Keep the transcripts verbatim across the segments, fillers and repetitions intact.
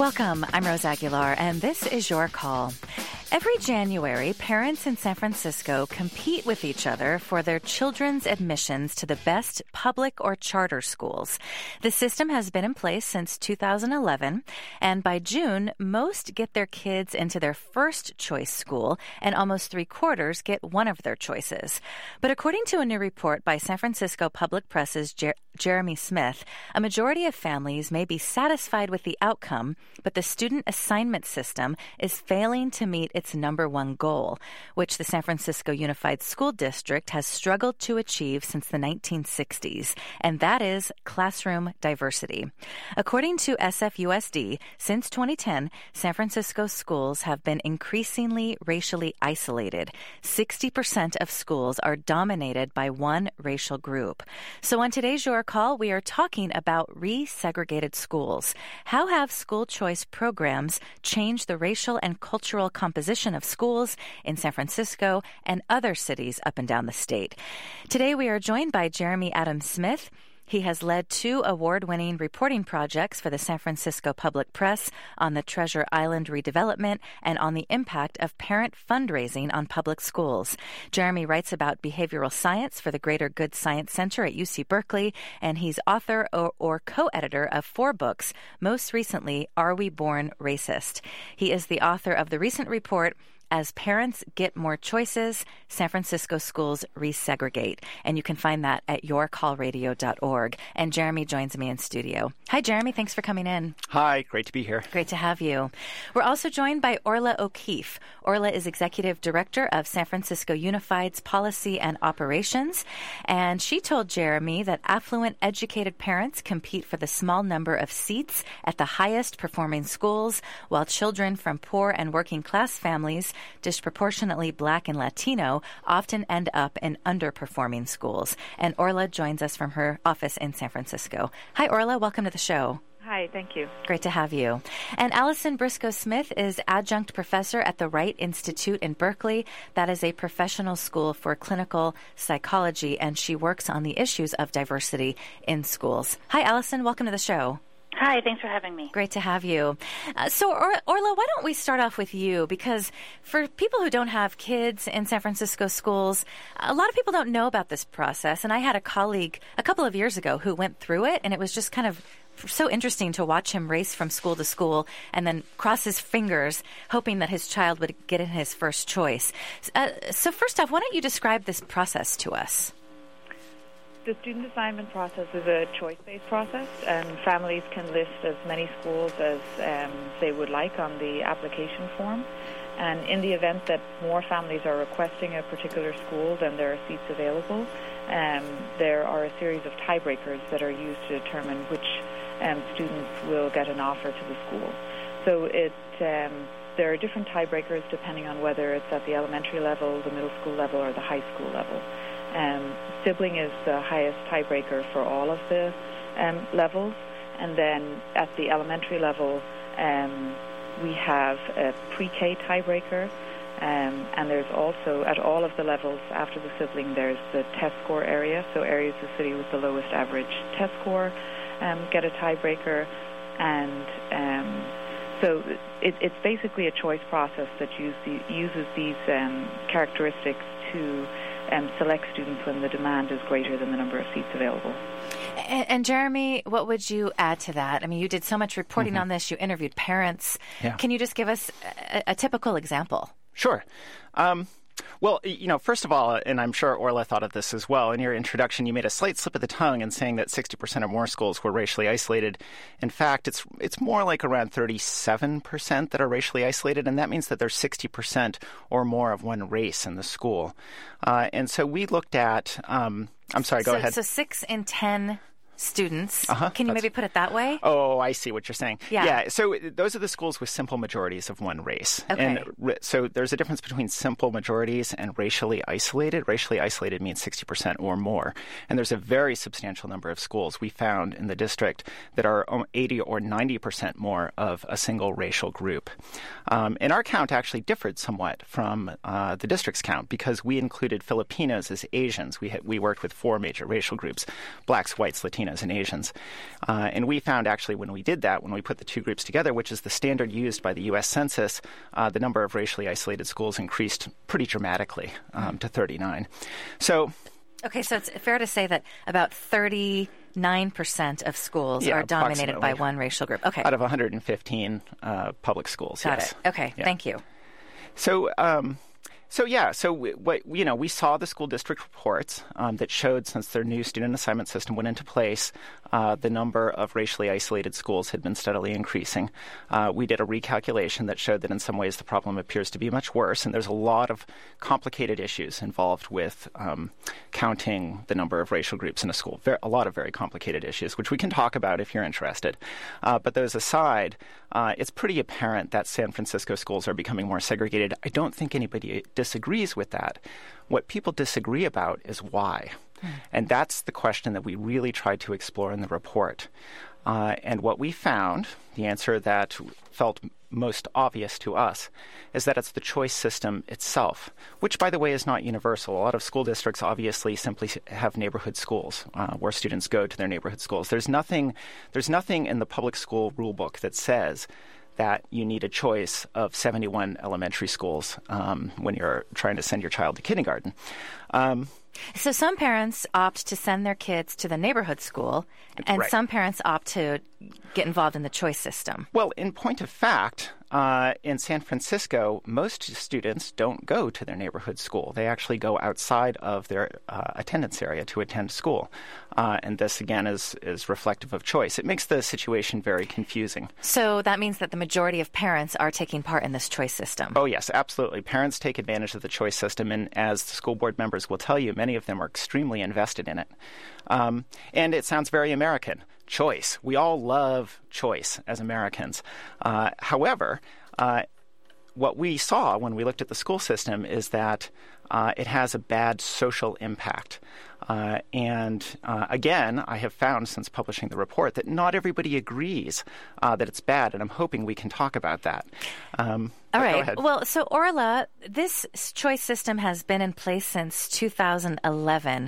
Welcome. I'm Rose Aguilar, and this is Your Call. Every January, parents in San Francisco compete with each other for their children's admissions to the best public or charter schools. The system has been in place since two thousand eleven, and by June, most get their kids into their first choice school, and almost three quarters get one of their choices. But according to a new report by San Francisco Public Press's Jer- Jeremy Smith, a majority of families may be satisfied with the outcome, but the student assignment system is failing to meet its number one goal, which the San Francisco Unified School District has struggled to achieve since the nineteen sixties, and that is classroom diversity. According to S F U S D, since twenty ten, San Francisco schools have been increasingly racially isolated. sixty percent of schools are dominated by one racial group. So on today's Your Call, we are talking about resegregated schools. How have school choice programs changed the racial and cultural composition of schools in San Francisco and other cities up and down the state? Today, we are joined by Jeremy Adam Smith. He has led two award-winning reporting projects for the San Francisco Public Press on the Treasure Island redevelopment and on the impact of parent fundraising on public schools. Jeremy writes about behavioral science for the Greater Good Science Center at U C Berkeley, and he's author or, or co-editor of four books, most recently, Are We Born Racist? He is the author of the recent report, As Parents Get More Choices, San Francisco Schools Resegregate. And you can find that at your call radio dot org. And Jeremy joins me in studio. Hi, Jeremy. Thanks for coming in. Hi. Great to be here. Great to have you. We're also joined by Orla O'Keefe. Orla is Executive Director of San Francisco Unified's Policy and Operations. And she told Jeremy that affluent, educated parents compete for the small number of seats at the highest performing schools, while children from poor and working class families, disproportionately Black and Latino, often end up in underperforming schools. And Orla joins us from her office in San Francisco. Hi, Orla. Welcome to the show. Hi, thank you. Great to have you. And Allison Briscoe-Smith is adjunct professor at the Wright Institute in Berkeley. That is a professional school for clinical psychology, and she works on the issues of diversity in schools. Hi, Allison. Welcome to the show. Hi, thanks for having me. Great to have you. Uh, so, or- Orla, why don't we start off with you? Because for people who don't have kids in San Francisco schools, a lot of people don't know about this process. And I had a colleague a couple of years ago who went through it, and it was just kind of so interesting to watch him race from school to school and then cross his fingers, hoping that his child would get in his first choice. Uh, so first off, why don't you describe this process to us? The student assignment process is a choice-based process, and families can list as many schools as um, they would like on the application form. And in the event that more families are requesting a particular school than there are seats available, um, there are a series of tiebreakers that are used to determine which um, students will get an offer to the school. So it um, there are different tiebreakers depending on whether it's at the elementary level, the middle school level, or the high school level. Um, sibling is the highest tiebreaker for all of the um, levels, and then at the elementary level, um, we have a pre-K tiebreaker, um, and there's also, at all of the levels after the sibling, there's the test score area, so areas of the city with the lowest average test score um, get a tiebreaker, and um, so it, it's basically a choice process that use the, uses these um, characteristics to Um, select students when the demand is greater than the number of seats available. And, and Jeremy, what would you add to that? I mean, you did so much reporting mm-hmm. on this. You interviewed parents. Yeah. Can you just give us a, a typical example? Sure. Um, well, you know, first of all, and I'm sure Orla thought of this as well, in your introduction, you made a slight slip of the tongue in saying that sixty percent or more schools were racially isolated. In fact, it's it's more like around thirty-seven percent that are racially isolated, and that means that there's sixty percent or more of one race in the school. Uh, and so we looked at, um, I'm sorry, go so, ahead. So six in ten students. Uh-huh, Can you maybe put it that way? Oh, I see what you're saying. Yeah. yeah. So those are the schools with simple majorities of one race. Okay. And so there's a difference between simple majorities and racially isolated. Racially isolated means sixty percent or more. And there's a very substantial number of schools we found in the district that are eighty or ninety percent more of a single racial group. Um, and our count actually differed somewhat from uh, the district's count because we included Filipinos as Asians. We had, we worked with four major racial groups: blacks, whites, Latinos, Latinos and Asians. Uh, and we found actually when we did that, when we put the two groups together, which is the standard used by the U S Census, uh, the number of racially isolated schools increased pretty dramatically um, to thirty-nine. So, okay, so it's fair to say that about thirty-nine percent of schools yeah, are dominated by one racial group. Okay. Out of one hundred fifteen uh, public schools, Got yes. it. Okay, yeah. Thank you. So, um, so yeah, so we, what, you know, we saw the school district reports um, that showed since their new student assignment system went into place, uh, the number of racially isolated schools had been steadily increasing. Uh, we did a recalculation that showed that in some ways the problem appears to be much worse, and there's a lot of complicated issues involved with um, counting the number of racial groups in a school. Ver- a lot of very complicated issues, which we can talk about if you're interested. Uh, but those aside, uh, it's pretty apparent that San Francisco schools are becoming more segregated. I don't think anybody disagrees with that. What people disagree about is why. Mm. And that's the question that we really tried to explore in the report. Uh, and what we found, the answer that felt most obvious to us, is that it's the choice system itself, which, by the way, is not universal. A lot of school districts obviously simply have neighborhood schools uh, where students go to their neighborhood schools. There's nothing, there's nothing in the public school rule book that says that you need a choice of seventy-one elementary schools um, when you're trying to send your child to kindergarten. Um, so some parents opt to send their kids to the neighborhood school, and right. some parents opt to get involved in the choice system. Well, in point of fact, uh, in San Francisco, most students don't go to their neighborhood school. They actually go outside of their uh, attendance area to attend school. Uh, and this, again, is, is reflective of choice. It makes the situation very confusing. So that means that the majority of parents are taking part in this choice system. Oh, yes, absolutely. Parents take advantage of the choice system, and as the school board members will tell you, many of them are extremely invested in it. Um, and it sounds very American. Choice. We all love choice as Americans. Uh, however, uh, what we saw when we looked at the school system is that uh, it has a bad social impact. Uh, and uh, again, I have found since publishing the report that not everybody agrees uh, that it's bad, and I'm hoping we can talk about that. Um, All right. Well, so Orla, this choice system has been in place since two thousand eleven.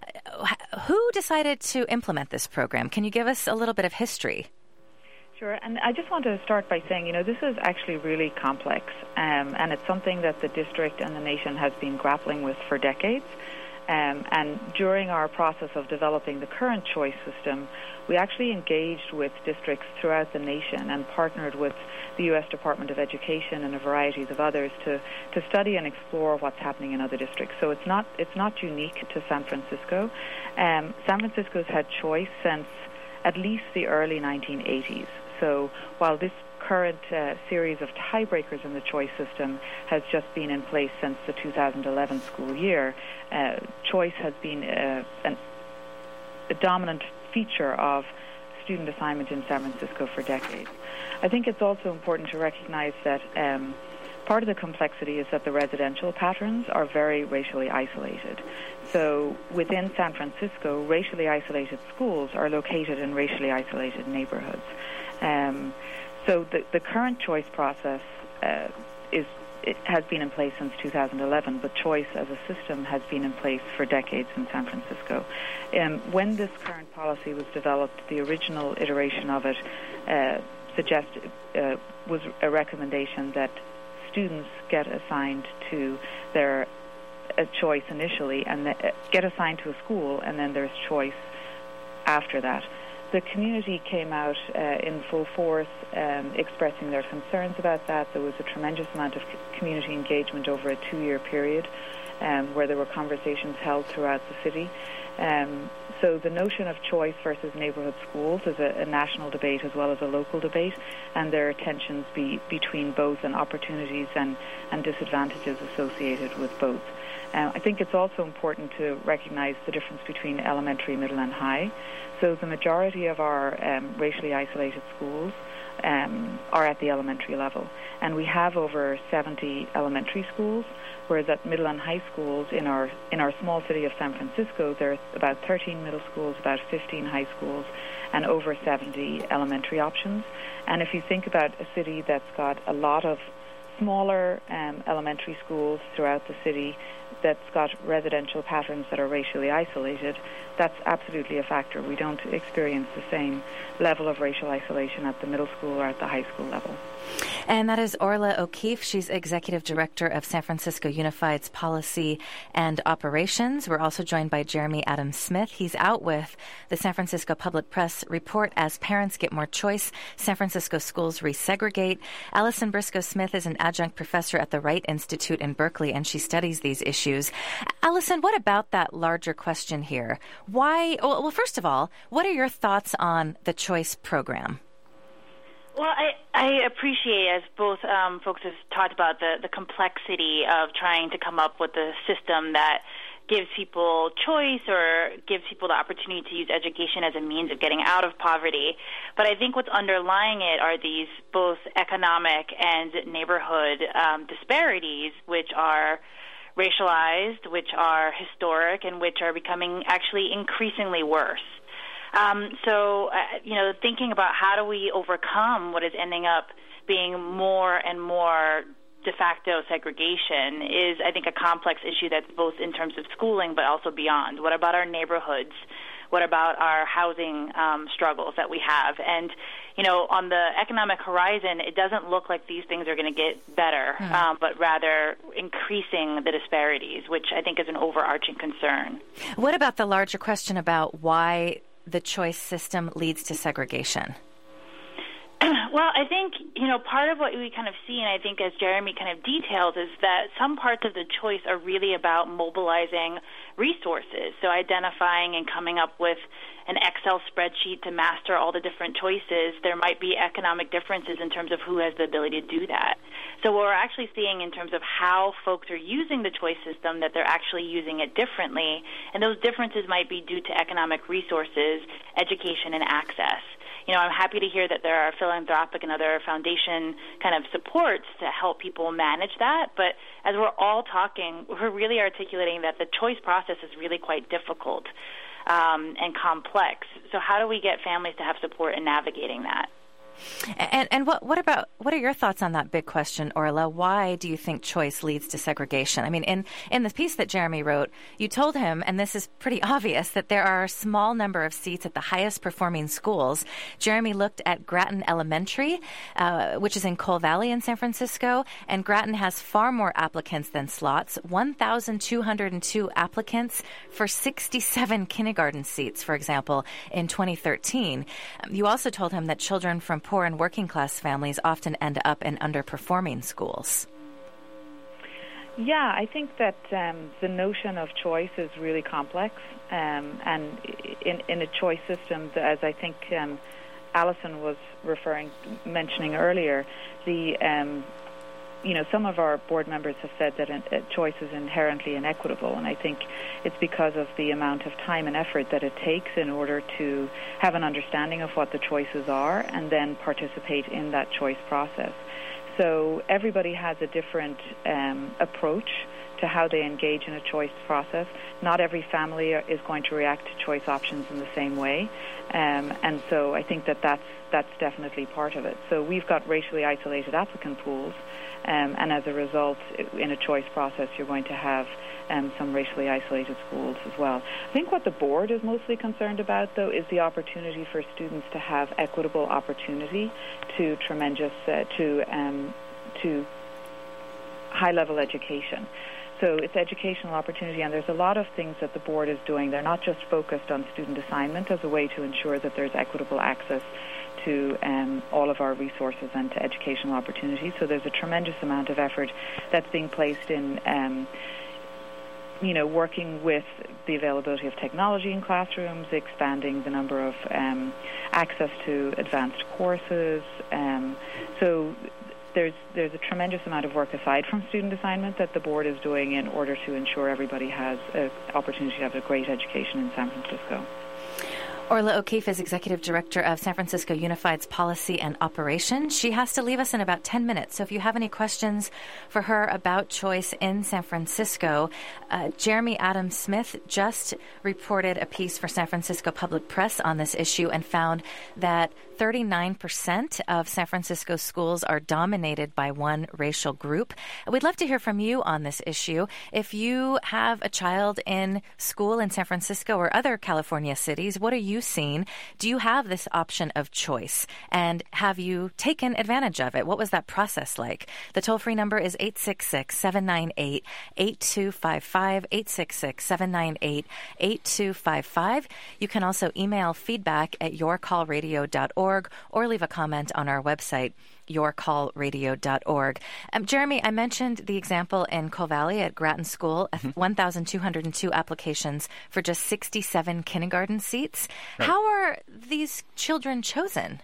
Who decided to implement this program? Can you give us a little bit of history? Sure, and I just want to start by saying, you know, this is actually really complex, um, and it's something that the district and the nation has been grappling with for decades. Um, and during our process of developing the current choice system, we actually engaged with districts throughout the nation and partnered with the U S Department of Education and a variety of others to, to study and explore what's happening in other districts. So it's not it's not unique to San Francisco. Um, San Francisco's had choice since at least the early nineteen eighties. So while this current uh, series of tiebreakers in the choice system has just been in place since the two thousand eleven school year, uh, choice has been uh, an, a dominant feature of student assignment in San Francisco for decades. I think it's also important to recognize that um, part of the complexity is that the residential patterns are very racially isolated. So within San Francisco, racially isolated schools are located in racially isolated neighborhoods. Um, so the, the current choice process uh, is it has been in place since two thousand eleven, but choice as a system has been in place for decades in San Francisco. Um, when this current policy was developed, the original iteration of it uh, suggested uh, was a recommendation that students get assigned to their a choice initially and the, uh, get assigned to a school, and then there's choice after that. The community came out uh, in full force um, expressing their concerns about that. There was a tremendous amount of community engagement over a two-year period um, where there were conversations held throughout the city. Um, so the notion of choice versus neighborhood schools is a, a national debate as well as a local debate, and there are tensions be, between both and opportunities and, and disadvantages associated with both. Uh, I think it's also important to recognize the difference between elementary, middle, and high. So the majority of our um, racially isolated schools um, are at the elementary level, and we have over seventy elementary schools, whereas at middle and high schools in our in our small city of San Francisco, there are about thirteen middle schools, about fifteen high schools, and over seventy elementary options. And if you think about a city that's got a lot of smaller um, elementary schools throughout the city that's got residential patterns that are racially isolated, that's absolutely a factor. We don't experience the same level of racial isolation at the middle school or at the high school level. And that is Orla O'Keefe. She's Executive Director of San Francisco Unified's Policy and Operations. We're also joined by Jeremy Adams-Smith. He's out with the San Francisco Public Press report, As Parents Get More Choice, San Francisco Schools Resegregate. Allison Briscoe-Smith is an adjunct professor at the Wright Institute in Berkeley, and she studies these issues. Allison, what about that larger question here? Why? Well, first of all, what are your thoughts on the Choice program? Well, I, I appreciate, as both um, folks have talked about, the, the complexity of trying to come up with a system that gives people choice or gives people the opportunity to use education as a means of getting out of poverty. But I think what's underlying it are these both economic and neighborhood um, disparities, which are racialized, which are historic, and which are becoming actually increasingly worse. Um, so, uh, you know, thinking about how do we overcome what is ending up being more and more de facto segregation is, I think, a complex issue that's both in terms of schooling but also beyond. What about our neighborhoods? What about our housing um, struggles that we have? And, you know, on the economic horizon, it doesn't look like these things are going to get better, mm. um, but rather increasing the disparities, which I think is an overarching concern. What about the larger question about why the choice system leads to segregation? Well, I think, you know, part of what we kind of see, and I think as Jeremy kind of detailed, is that some parts of the choice are really about mobilizing resources. So identifying and coming up with an Excel spreadsheet to master all the different choices. There might be economic differences in terms of who has the ability to do that. So what we're actually seeing in terms of how folks are using the choice system, that they're actually using it differently, and those differences might be due to economic resources, education, and access. You know, I'm happy to hear that there are philanthropic and other foundation kind of supports to help people manage that. But as we're all talking, we're really articulating that the choice process is really quite difficult um, and complex. So how do we get families to have support in navigating that? And and what what about what are your thoughts on that big question, Orla? Why do you think choice leads to segregation? I mean, in in the piece that Jeremy wrote, you told him, and this is pretty obvious, that there are a small number of seats at the highest performing schools. Jeremy looked at Grattan Elementary, uh, which is in Cole Valley in San Francisco, and Grattan has far more applicants than slots, one thousand two hundred two applicants for sixty-seven kindergarten seats, for example, in twenty thirteen. You also told him that children from poor and working class families often end up in underperforming schools. Yeah, I think that um, the notion of choice is really complex, um, and in, in a choice system, as I think um, Allison was referring, mentioning earlier, the um, you know, some of our board members have said that a choice is inherently inequitable, and I think it's because of the amount of time and effort that it takes in order to have an understanding of what the choices are and then participate in that choice process. So everybody has a different um, approach to how they engage in a choice process. Not every family is going to react to choice options in the same way, um, and so I think that that's, that's definitely part of it. So we've got racially isolated applicant pools, Um, and as a result, in a choice process, you're going to have um, some racially isolated schools as well. I think what the board is mostly concerned about, though, is the opportunity for students to have equitable opportunity to tremendous, uh, to um, to high-level education. So it's educational opportunity, and there's a lot of things that the board is doing. They're not just focused on student assignment as a way to ensure that there's equitable access to um, all of our resources and to educational opportunities. So there's a tremendous amount of effort that's being placed in, um, you know, working with the availability of technology in classrooms, expanding the number of um, access to advanced courses. Um, so there's there's a tremendous amount of work aside from student assignment that the board is doing in order to ensure everybody has an opportunity to have a great education in San Francisco. Orla O'Keefe is Executive Director of San Francisco Unified's Policy and Operations. She has to leave us in about ten minutes, so if you have any questions for her about choice in San Francisco, uh, Jeremy Adams Smith just reported a piece for San Francisco Public Press on this issue and found that thirty-nine percent of San Francisco schools are dominated by one racial group. We'd love to hear from you on this issue. If you have a child in school in San Francisco or other California cities, what are you seen? Do you have this option of choice? And have you taken advantage of it? What was that process like? The toll-free number is eight six six, seven nine eight, eight two five five, eight six six, seven nine eight, eight two five five. You can also email feedback at your call radio dot org or leave a comment on our website, your call radio dot org. Um, Jeremy, I mentioned the example in Coal Valley at Grattan School, mm-hmm. one thousand two hundred two applications for just sixty-seven kindergarten seats. Right. How are these children chosen?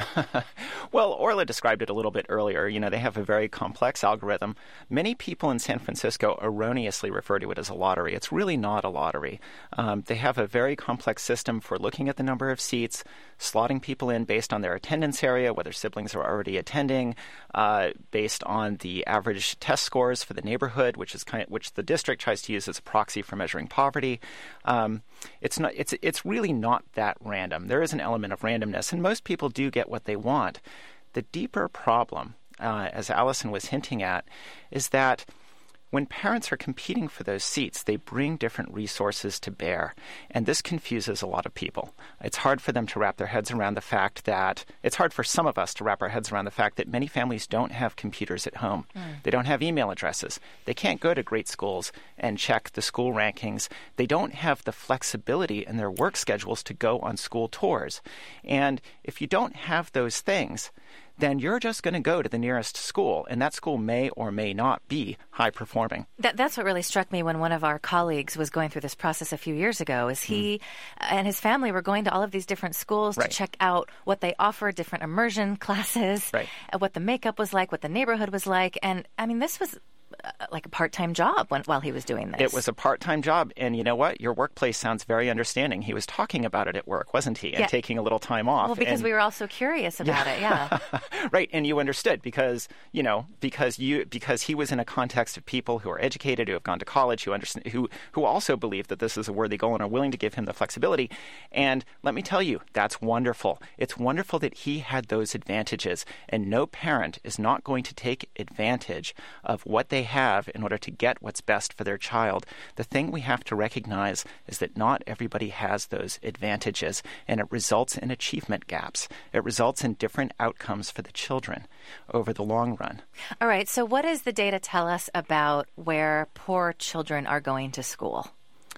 Well, Orla described it a little bit earlier. You know, they have a very complex algorithm. Many people in San Francisco erroneously refer to it as a lottery. It's really not a lottery. Um, they have a very complex system for looking at the number of seats, slotting people in based on their attendance area, whether siblings are already attending, uh, based on the average test scores for the neighborhood, which is kind of, which the district tries to use as a proxy for measuring poverty. Um, it's not. It's it's really not that random. There is an element of randomness, and most people do get what they want. The deeper problem, uh, as Allison was hinting at, is that when parents are competing for those seats, they bring different resources to bear, and this confuses a lot of people. It's hard for them to wrap their heads around the fact that, it's hard for some of us to wrap our heads around the fact that many families don't have computers at home. Mm. They don't have email addresses. They can't go to great schools and check the school rankings. They don't have the flexibility in their work schedules to go on school tours. And if you don't have those things, then you're just going to go to the nearest school, and that school may or may not be high performing. That, that's what really struck me when one of our colleagues was going through this process a few years ago, is he mm. and his family were going to all of these different schools right. to check out what they offer, different immersion classes, right. what the makeup was like, what the neighborhood was like. And, I mean, this was like a part-time job when, while he was doing this. It was a part-time job, and you know what? Your workplace sounds very understanding. He was talking about it at work, wasn't he? And yeah. taking a little time off. Well, because and, we were all so curious about yeah. it, yeah. Right, and you understood because, you know, because you because he was in a context of people who are educated, who have gone to college, who understand, who who also believe that this is a worthy goal and are willing to give him the flexibility. And let me tell you, that's wonderful. It's wonderful that he had those advantages, and no parent is not going to take advantage of what they have in order to get what's best for their child. The thing we have to recognize is that not everybody has those advantages, and it results in achievement gaps. It results in different outcomes for the children over the long run. All right, so what does the data tell us about where poor children are going to school?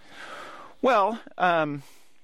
Well, um...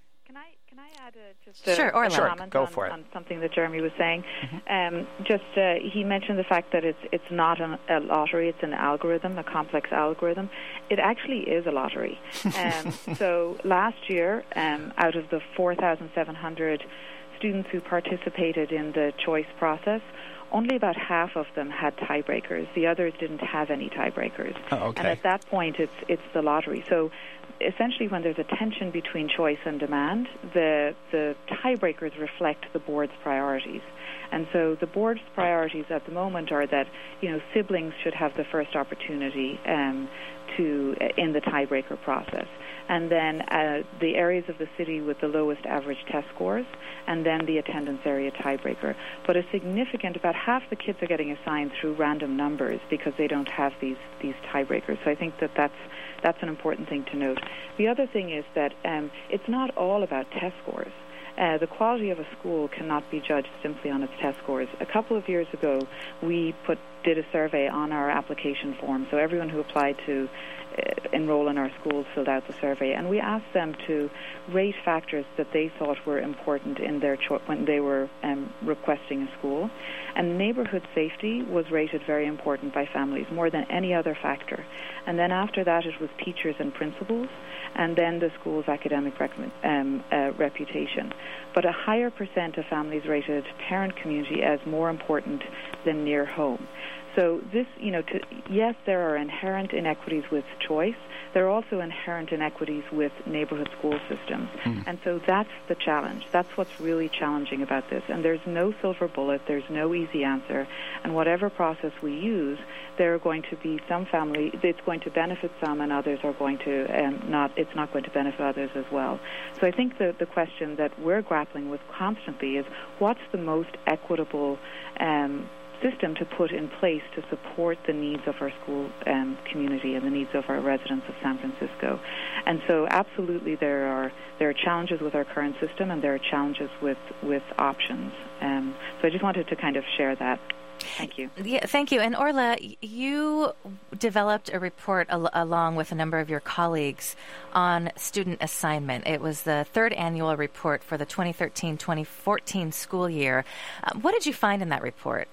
Uh, just a, sure, or a sure, comment go on, for it. on something that Jeremy was saying. Mm-hmm. Um, just uh, he mentioned the fact that it's it's not an, a lottery; it's an algorithm, a complex algorithm. It actually is a lottery. Um, so last year, um, out of the four thousand seven hundred students who participated in the choice process, only about half of them had tiebreakers. The others didn't have any tiebreakers. Oh, okay. And at that point, it's it's the lottery. So essentially, when there's a tension between choice and demand, the the tiebreakers reflect the board's priorities. And so the board's priorities at the moment are that, you know, siblings should have the first opportunity um, to uh, in the tiebreaker process. And then uh, the areas of the city with the lowest average test scores, and then the attendance area tiebreaker. But a significant, about half the kids are getting assigned through random numbers because they don't have these, these tiebreakers. So I think that that's, that's an important thing to note. The other thing is that um, it's not all about test scores. Uh, the quality of a school cannot be judged simply on its test scores. A couple of years ago, we put did a survey on our application form. So everyone who applied to uh, enroll in our schools filled out the survey, and we asked them to rate factors that they thought were important in their cho- when they were um, requesting a school. And neighborhood safety was rated very important by families, more than any other factor. And then after that, it was teachers and principals, and then the school's academic rec- um, uh, reputation. But a higher percent of families rated parent community as more important than near home. So this, you know, to, yes, there are inherent inequities with choice. There are also inherent inequities with neighborhood school systems. Mm. And so that's the challenge. That's what's really challenging about this. And there's no silver bullet. There's no easy answer. And whatever process we use, there are going to be some family, it's going to benefit some and others are going to um, not, it's not going to benefit others as well. So I think the, the question that we're grappling with constantly is what's the most equitable um system to put in place to support the needs of our school um, community and the needs of our residents of San Francisco. And so absolutely there are there are challenges with our current system and there are challenges with, with options. Um, so I just wanted to kind of share that. Thank you. Yeah, thank you. And Orla, you developed a report al- along with a number of your colleagues on student assignment. It was the third annual report for the twenty thirteen twenty fourteen school year. Uh, what did you find in that report?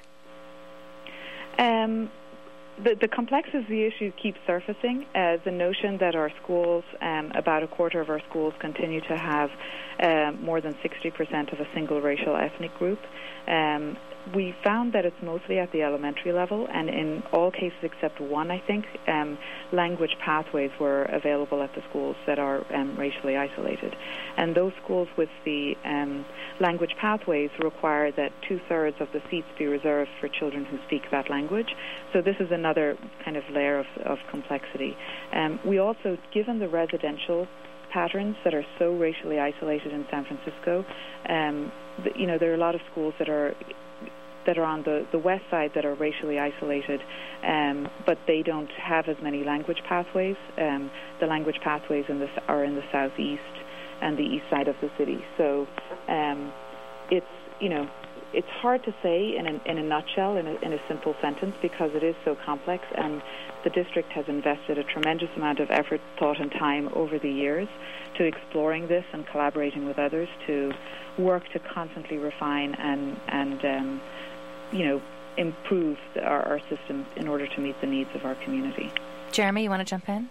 Um, the, the complexity of the issue keeps surfacing. Uh, the notion that our schools, um, about a quarter of our schools, continue to have uh, more than sixty percent of a single racial ethnic group. Um, we found that it's mostly at the elementary level, and in all cases except one, I think, um, language pathways were available at the schools that are um, racially isolated. And those schools with the um, language pathways require that two-thirds of the seats be reserved for children who speak that language. So this is another kind of layer of, of complexity. Um, we also, given the residential patterns that are so racially isolated in San Francisco, um, the, you know, there are a lot of schools that are that are on the, the west side that are racially isolated, um, but they don't have as many language pathways. Um, the language pathways in the, are in the southeast and the east side of the city. So um, it's, you know, it's hard to say in a, in a nutshell, in a, in a simple sentence, because it is so complex, and the district has invested a tremendous amount of effort, thought, and time over the years to exploring this and collaborating with others to work to constantly refine and, and um, you know, improve our, our system in order to meet the needs of our community. Jeremy, you want to jump in?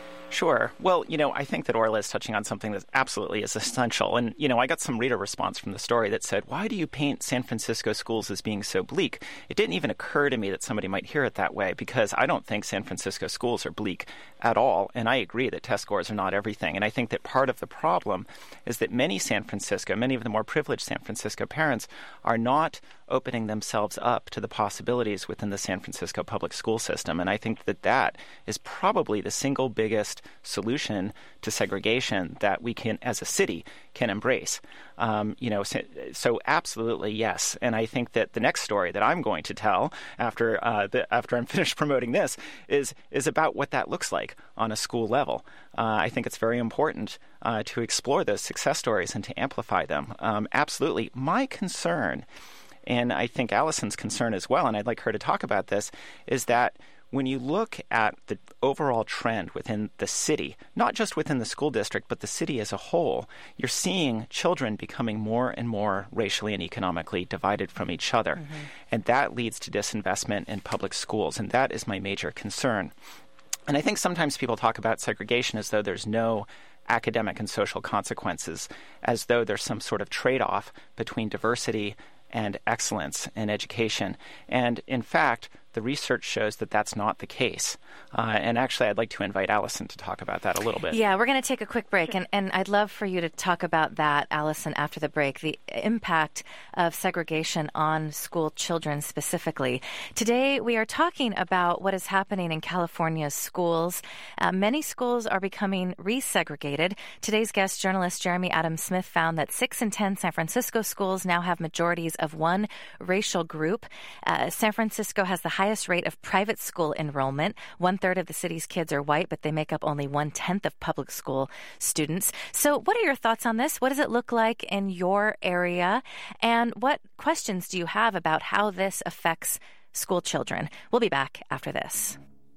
Sure. Well, you know, I think that Orla is touching on something that absolutely is essential. And, you know, I got some reader response from the story that said, why do you paint San Francisco schools as being so bleak? It didn't even occur to me that somebody might hear it that way, because I don't think San Francisco schools are bleak at all. And I agree that test scores are not everything. And I think that part of the problem is that many San Francisco, many of the more privileged San Francisco parents are not opening themselves up to the possibilities within the San Francisco public school system. And I think that that is probably the single biggest solution to segregation that we can, as a city, can embrace. Um, you know, so, so absolutely yes. And I think that the next story that I'm going to tell after uh, the, after I'm finished promoting this is is about what that looks like on a school level. Uh, I think it's very important uh, to explore those success stories and to amplify them. Um, absolutely. My concern, and I think Allison's concern as well, and I'd like her to talk about this, is that when you look at the overall trend within the city, not just within the school district, but the city as a whole, you're seeing children becoming more and more racially and economically divided from each other. Mm-hmm. And that leads to disinvestment in public schools, and that is my major concern. And I think sometimes people talk about segregation as though there's no academic and social consequences, as though there's some sort of trade-off between diversity and excellence in education. And in fact, the research shows that that's not the case. Uh, and actually, I'd like to invite Allison to talk about that a little bit. Yeah, we're going to take a quick break, and, and I'd love for you to talk about that, Allison, after the break, the impact of segregation on school children specifically. Today, we are talking about what is happening in California's schools. Uh, many schools are becoming resegregated. Today's guest, journalist Jeremy Adams-Smith, found that six in ten San Francisco schools now have majorities of one racial group. Uh, San Francisco has the highest rate of private school enrollment. One-third of the city's kids are white, but they make up only one-tenth of public school students. So what are your thoughts on this? What does it look like in your area? And what questions do you have about how this affects school children? We'll be back after this.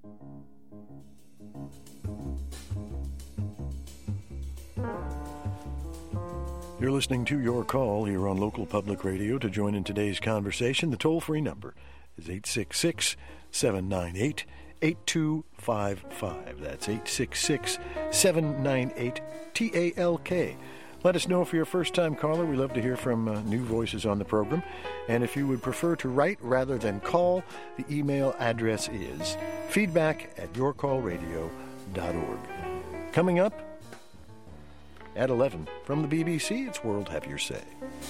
You're listening to Your Call here on Local Public Radio. To join in today's conversation, the toll-free number is eight six six, seven nine eight, eight two five five. That's eight six six, seven nine eight, T A L K. Let us know if you're a first-time caller. We love to hear from uh, new voices on the program. And if you would prefer to write rather than call, the email address is feedback at your call radio dot org. Coming up at eleven from the B B C, it's World Have Your Say.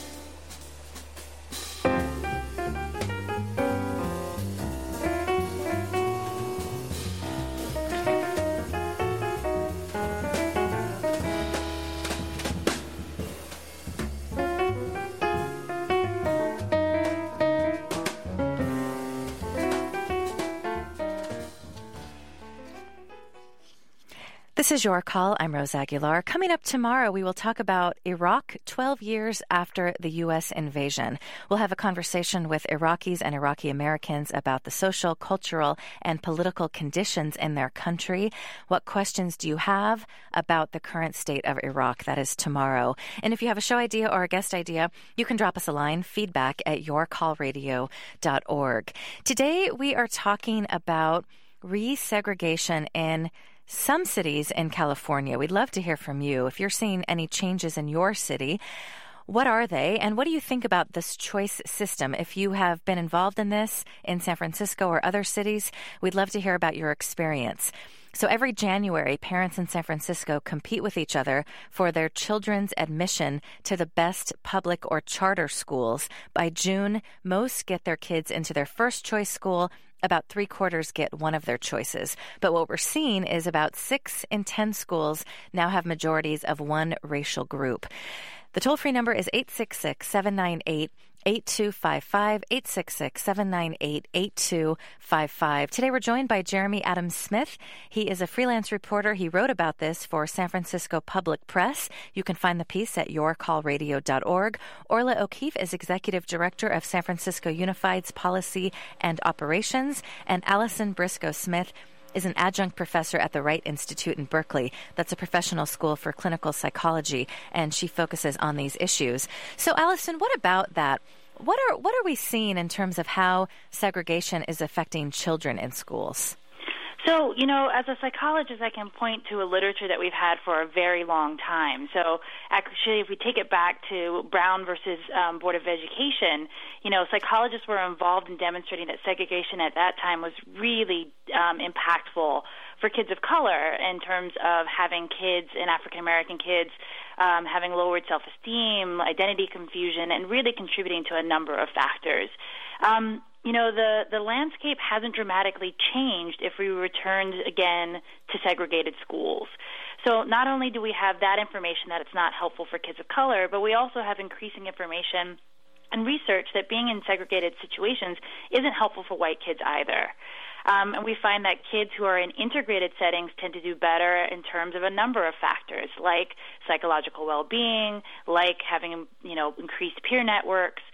This is Your Call. I'm Rose Aguilar. Coming up tomorrow, we will talk about Iraq twelve years after the U S invasion. We'll have a conversation with Iraqis and Iraqi Americans about the social, cultural, and political conditions in their country. What questions do you have about the current state of Iraq? That is tomorrow. And if you have a show idea or a guest idea, you can drop us a line, feedback at your call radio dot org. Today, we are talking about resegregation in some cities in California. We'd love to hear from you. If you're seeing any changes in your city, what are they? And what do you think about this choice system? If you have been involved in this in San Francisco or other cities, we'd love to hear about your experience. So every January, parents in San Francisco compete with each other for their children's admission to the best public or charter schools. By June, most get their kids into their first choice school. About three quarters get one of their choices. But what we're seeing is about six in ten schools now have majorities of one racial group. The toll-free number is eight six six, seven nine eight, eight two five five, eight six six, seven nine eight, eight two five five. Today we're joined by Jeremy Adams-Smith. He is a freelance reporter. He wrote about this for San Francisco Public Press. You can find the piece at your call radio dot org. Orla O'Keefe is executive director of San Francisco Unified's Policy and Operations. And Allison Briscoe-Smith is an adjunct professor at the Wright Institute in Berkeley. That's a professional school for clinical psychology, and she focuses on these issues. So, Allison, what about that? What are what are we seeing in terms of how segregation is affecting children in schools? So, you know, as a psychologist, I can point to a literature that we've had for a very long time. So, actually, if we take it back to Brown versus um, Board of Education, you know, psychologists were involved in demonstrating that segregation at that time was really um, impactful for kids of color in terms of having kids and African-American kids um, having lowered self-esteem, identity confusion, and really contributing to a number of factors. Um, You know, the, the landscape hasn't dramatically changed if we returned again to segregated schools. So not only do we have that information that it's not helpful for kids of color, but we also have increasing information and research that being in segregated situations isn't helpful for white kids either. Um, and we find that kids who are in integrated settings tend to do better in terms of a number of factors, like psychological well-being, like having, you know, increased peer networks,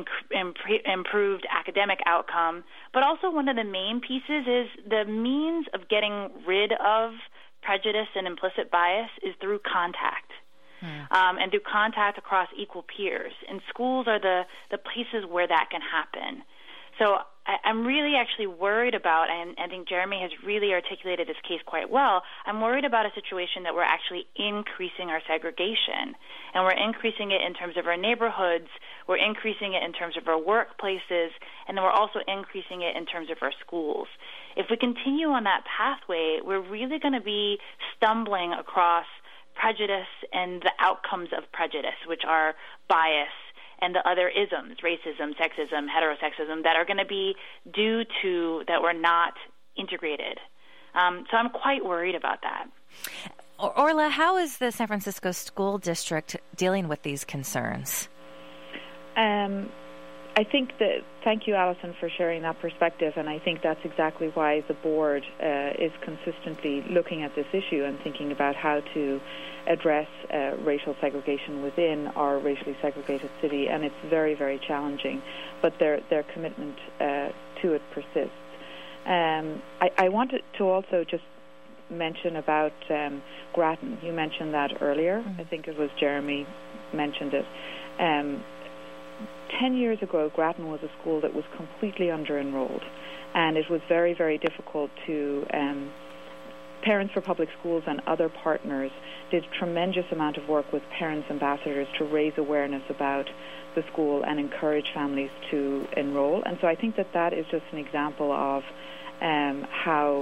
improved academic outcome, but also one of the main pieces is the means of getting rid of prejudice and implicit bias is through contact, hmm. um, and through contact across equal peers. And schools are the, the places where that can happen. So I, I'm really actually worried about, and I think Jeremy has really articulated this case quite well, I'm worried about a situation that we're actually increasing our segregation. And we're increasing it in terms of our neighborhoods, we're increasing it in terms of our workplaces, and then we're also increasing it in terms of our schools. If we continue on that pathway, we're really going to be stumbling across prejudice and the outcomes of prejudice, which are bias, and the other isms, racism, sexism, heterosexism, that are going to be due to that we're not integrated. Um, so I'm quite worried about that. Orla, how is the San Francisco School District dealing with these concerns? Um, I think that, thank you, Allison, for sharing that perspective, and I think that's exactly why the board uh, is consistently looking at this issue and thinking about how to address uh, racial segregation within our racially segregated city, and it's very, very challenging, but their their commitment uh, to it persists. Um, I, I wanted to also just mention about um, Grattan. You mentioned that earlier. Mm-hmm. I think it was Jeremy mentioned it. Um, Ten years ago, Grattan was a school that was completely under-enrolled, and it was very, very difficult to um, Parents for Public Schools and other partners did a tremendous amount of work with parents ambassadors to raise awareness about the school and encourage families to enroll. And so I think that that is just an example of um, how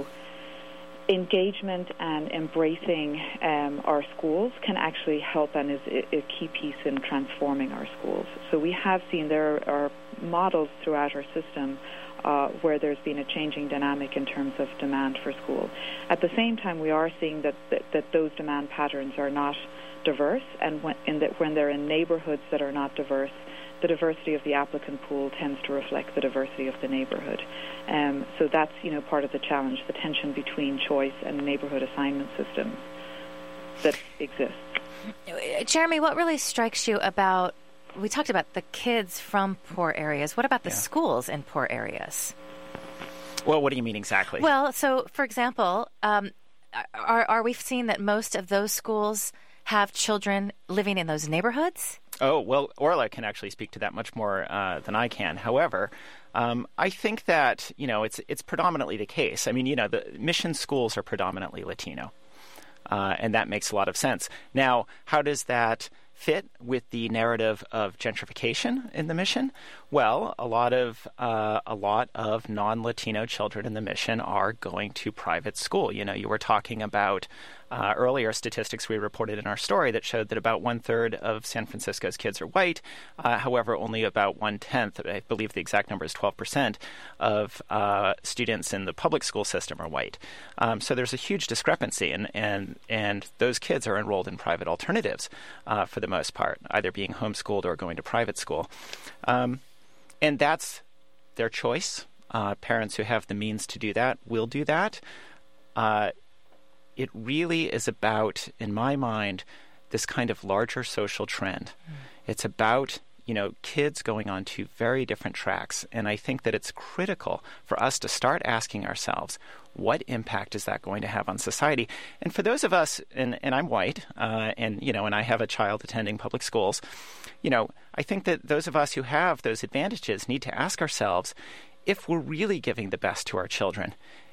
engagement and embracing um, our schools can actually help and is a key piece in transforming our schools. So we have seen there are models throughout our system uh, where there's been a changing dynamic in terms of demand for school. At the same time, we are seeing that that, that those demand patterns are not diverse, and when, in that when they're in neighborhoods that are not diverse, the diversity of the applicant pool tends to reflect the diversity of the neighborhood. Um, so that's, you know, part of the challenge, the tension between choice and neighborhood assignment systems that exists. Jeremy, what really strikes you about, we talked about the kids from poor areas. What about the yeah. schools in poor areas? Well, what do you mean exactly? Well, so, for example, um, are, are we seeing that most of those schools have children living in those neighborhoods? Oh, well, Orla can actually speak to that much more uh, than I can. However, um, I think that, you know, it's it's predominantly the case. I mean, you know, the mission schools are predominantly Latino, uh, and that makes a lot of sense. Now, how does that fit with the narrative of gentrification in the mission? Well, a lot of uh, a lot of non-Latino children in the mission are going to private school. You know, you were talking about uh, earlier statistics we reported in our story that showed that about one third of San Francisco's kids are white. Uh, however, only about one tenth, I believe the exact number is twelve percent, of uh, students in the public school system are white. Um, so there's a huge discrepancy, and and and those kids are enrolled in private alternatives uh, for the most part, either being homeschooled or going to private school. Um, and that's their choice. Uh, parents who have the means to do that will do that. Uh, it really is about, in my mind, this kind of larger social trend. Mm. It's about, you know, kids going on two very different tracks. And I think that it's critical for us to start asking ourselves, what impact is that going to have on society? And for those of us, and, and I'm white, uh, and, you know, and I have a child attending public schools, you know, I think that those of us who have those advantages need to ask ourselves if we're really giving the best to our children,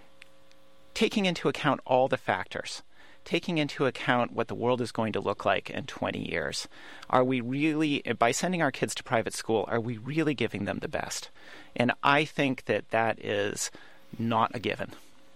taking into account all the factors, taking into account what the world is going to look like in twenty years. Are we really, by sending our kids to private school, are we really giving them the best? And I think that that is not a given.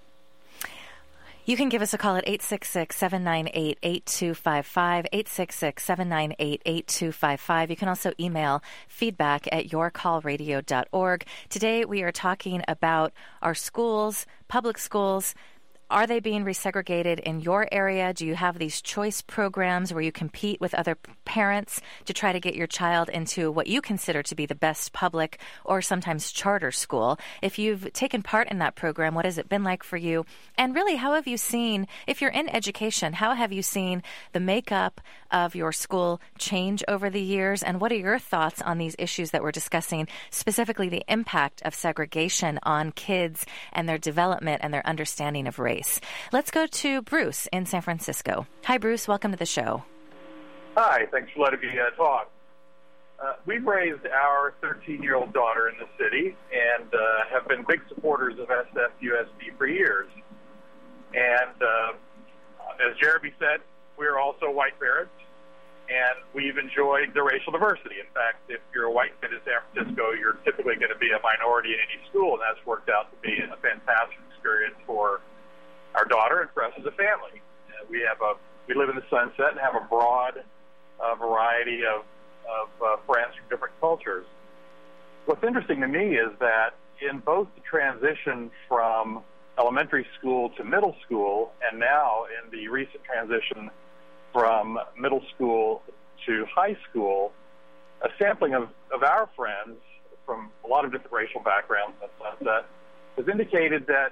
You can give us a call at eight six six, seven nine eight, eight two five five, eight six six, seven nine eight, eight two five five. You can also email feedback at your call radio dot org. Today we are talking about our schools, public schools. Are they being resegregated in your area? Do you have these choice programs where you compete with other parents to try to get your child into what you consider to be the best public or sometimes charter school? If you've taken part in that program, what has it been like for you? And really, how have you seen, if you're in education, how have you seen the makeup of your school change over the years? And what are your thoughts on these issues that we're discussing, specifically the impact of segregation on kids and their development and their understanding of race? Let's go to Bruce in San Francisco. Hi, Bruce. Welcome to the show. Hi. Thanks for letting me uh, talk. Uh, we've raised our thirteen-year-old daughter in the city and uh, have been big supporters of S F U S D for years. And uh, as Jeremy said, we're also white parents, and we've enjoyed the racial diversity. In fact, if you're a white kid in San Francisco, you're typically going to be a minority in any school, and that's worked out to be a fantastic experience for our daughter and for us as a family. Uh, we have a we live in the Sunset and have a broad uh, variety of, of uh, friends from different cultures. What's interesting to me is that in both the transition from elementary school to middle school, and now in the recent transition from middle school to high school, a sampling of, of our friends from a lot of different racial backgrounds in the Sunset has indicated that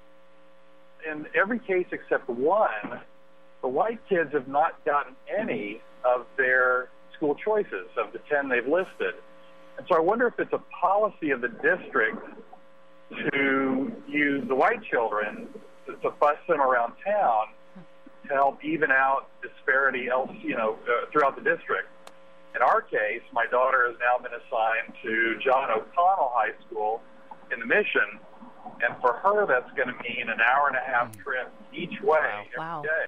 in every case except one, the white kids have not gotten any of their school choices of the ten they've listed. And so I wonder if it's a policy of the district to use the white children to, to bus them around town to help even out disparity else, you know, uh, throughout the district. In our case, my daughter has now been assigned to John O'Connell High School in the Mission, And for her, that's going to mean an hour and a half trip each way Wow. every Wow. day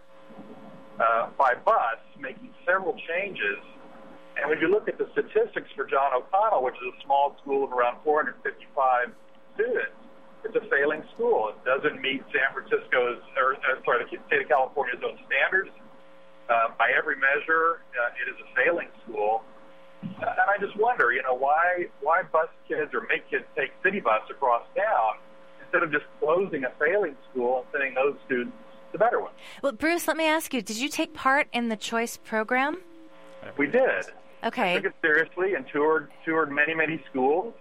uh, by bus, making several changes. And when you look at the statistics for John O'Connell, which is a small school of around four hundred fifty-five students, it's a failing school. It doesn't meet San Francisco's, or uh, sorry, the state of California's own standards. Uh, by every measure, uh, it is a failing school. Uh, and I just wonder, you know, why why bus kids or make kids take city bus across town instead of just closing a failing school and sending those students to better ones? Well, Bruce, let me ask you, did you take part in the choice program? We did. Okay. Took it seriously and toured toured many, many schools.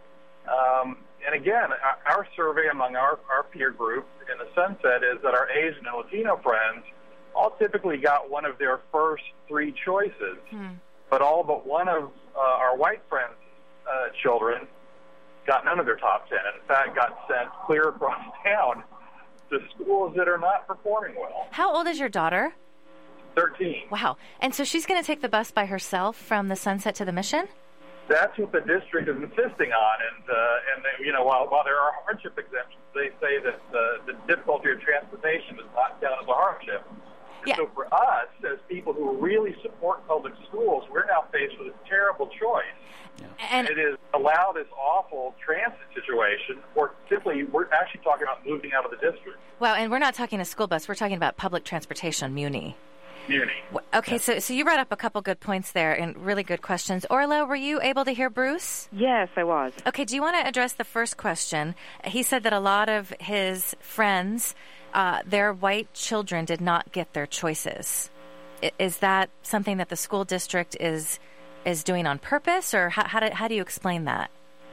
Um, and again, our, our survey among our, our peer group in the Sunset is that our Asian and Latino friends all typically got one of their first three choices, Hmm. but all but one of uh, our white friends' uh, children got none of their top ten, and in fact got sent clear across town to schools that are not performing well. How old is your daughter? thirteen. Wow. And so she's going to take the bus by herself from the Sunset to the Mission? That's what the district is insisting on, and uh, and they, you know, while while there are hardship exemptions, they say that uh, the difficulty of transportation does not count as a hardship. And Yeah. so for us, as people who really support public schools, we're now faced with a terrible choice. And It is allow this awful transit situation, or simply we're actually talking about moving out of the district. wow, and we're not talking a school bus. We're talking about public transportation, Muni. Muni. Okay, so so you brought up a couple good points there and really good questions. Orla, were you able to hear Bruce? Yes, I was. Okay, do you want to address the first question? He said that a lot of his friends, uh, their white children did not get their choices. I- Is that something that the school district is is doing on purpose, or how, how, do, how do you explain that?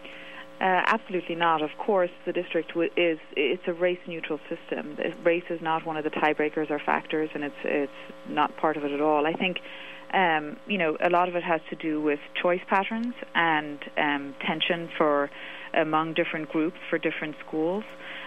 Uh, absolutely not. Of course, the district w- is it's a race-neutral system. The race is not one of the tiebreakers or factors, and it's it's not part of it at all. I think, um, you know, a lot of it has to do with choice patterns and um, tension for among different groups for different schools.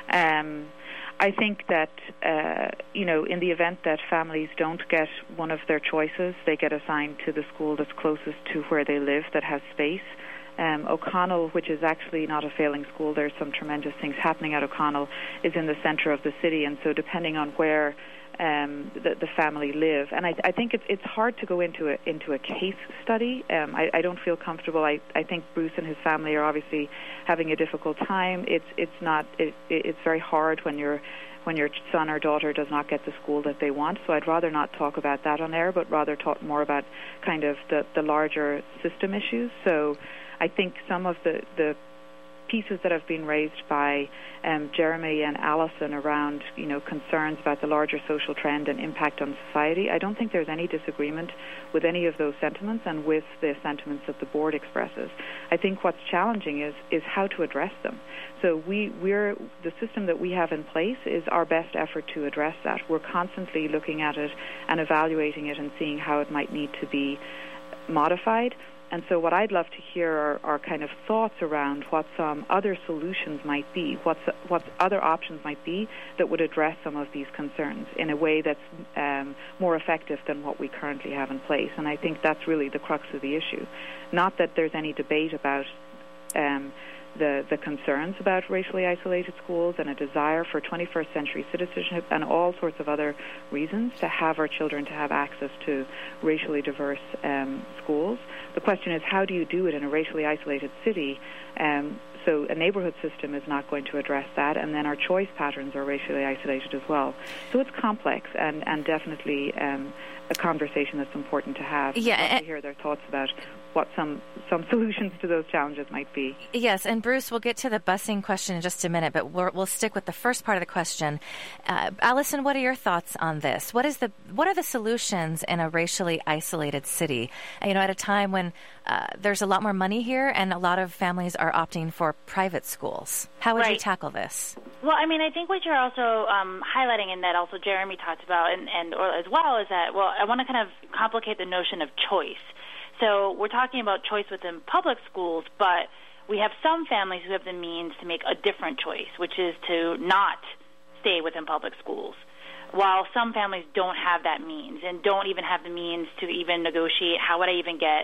Um, I think that, uh, you know, in the event that families don't get one of their choices, they get assigned to the school that's closest to where they live that has space. Um, O'Connell, which is actually not a failing school, there's some tremendous things happening at O'Connell, is in the center of the city, and so depending on where um, the, the family live, and I, I think it's it's hard to go into a into a case study. Um, I, I don't feel comfortable. I, I think Bruce and his family are obviously having a difficult time. It's it's not it, it's very hard when you're when your son or daughter does not get the school that they want. So I'd rather not talk about that on air, but rather talk more about kind of the, the larger system issues. So I think some of the, the pieces that have been raised by um, Jeremy and Alison around, you know, concerns about the larger social trend and impact on society, I don't think there's any disagreement with any of those sentiments and with the sentiments that the board expresses. I think what's challenging is is how to address them. So we, we're the system that we have in place is our best effort to address that. We're constantly looking at it and evaluating it and seeing how it might need to be modified. And so what I'd love to hear are, are kind of thoughts around what some other solutions might be, what what other options might be that would address some of these concerns in a way that's um, more effective than what we currently have in place. And I think that's really the crux of the issue. Not that there's any debate about um, the, the concerns about racially isolated schools and a desire for twenty-first century citizenship and all sorts of other reasons to have our children to have access to racially diverse um, schools. The question is, how do you do it in a racially isolated city? Um, so a neighborhood system is not going to address that, and then our choice patterns are racially isolated as well. So it's complex and, and definitely um, a conversation that's important to have. Yeah, I'd love and- to hear their thoughts about what some, some solutions to those challenges might be. Yes, and Bruce, we'll get to the busing question in just a minute, but we're, we'll stick with the first part of the question. Uh, Allison, what are your thoughts on this? What is the what are the solutions in a racially isolated city? You know, at a time when uh, there's a lot more money here and a lot of families are opting for private schools. How would Right. you tackle this? Well, I mean, I think what you're also um, highlighting, and that also Jeremy talked about, and, and Orla as well, is that, well, I want to kind of complicate the notion of choice. So we're talking about choice within public schools, but we have some families who have the means to make a different choice, which is to not stay within public schools, while some families don't have that means and don't even have the means to even negotiate how would I even get